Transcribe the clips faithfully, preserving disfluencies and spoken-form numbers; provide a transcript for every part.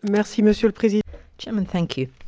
Merci, Monsieur le Président. Chairman, thank you.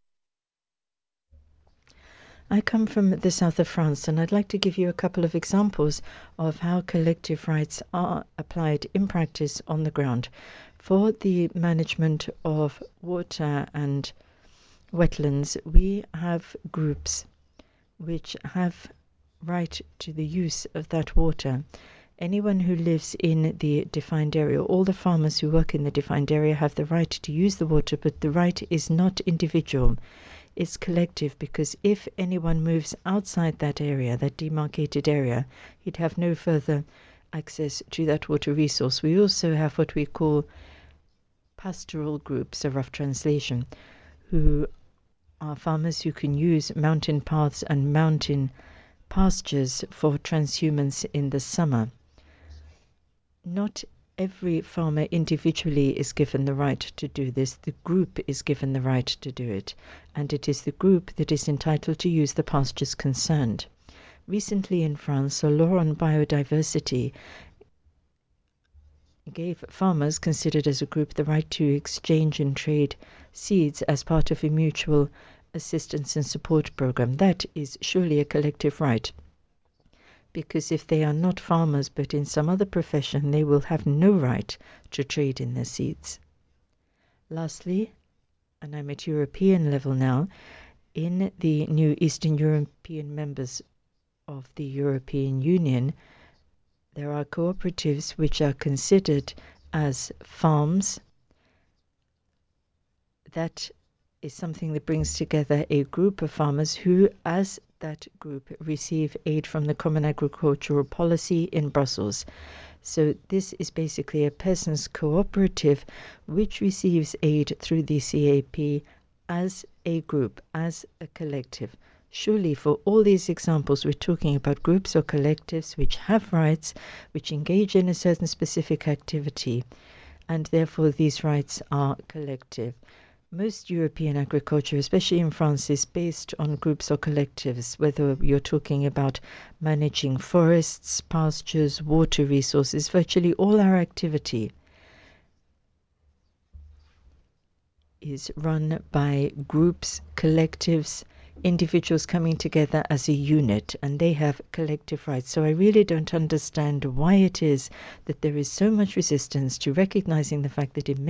I come from the south of France, and I'd like to give you a couple of examples of how collective rights are applied in practice on the ground. For the management of water and wetlands, we have groups which have right to the use of that water. Anyone who lives in the defined area, all the farmers who work in the defined area have the right to use the water, but the right is not individual. It's collective, because if anyone moves outside that area, that demarcated area, he'd have no further access to that water resource. We also have what we call pastoral groups, a rough translation, who are farmers who can use mountain paths and mountain pastures for transhumance in the summer. Not every farmer individually is given the right to do this. The group is given the right to do it, and it is the group that is entitled to use the pastures concerned. Recently in France, a law on biodiversity gave farmers considered as a group the right to exchange and trade seeds as part of a mutual assistance and support program. That is surely a collective right, because if they are not farmers but in some other profession, they will have no right to trade in their seeds. Lastly, and I'm at European level now, in the new Eastern European members of the European Union, there are cooperatives which are considered as farms. That is something that brings together a group of farmers who, as that group, receive aid from the Common Agricultural Policy in Brussels. So this is basically a peasants' cooperative which receives aid through the C A P as a group, as a collective. Surely for all these examples, we're talking about groups or collectives which have rights, which engage in a certain specific activity, and therefore these rights are collective. Most European agriculture, especially in France, is based on groups or collectives, whether you're talking about managing forests, pastures, water resources. Virtually all our activity is run by groups, collectives, individuals coming together as a unit, and they have collective rights. So I really don't understand why it is that there is so much resistance to recognizing the fact that in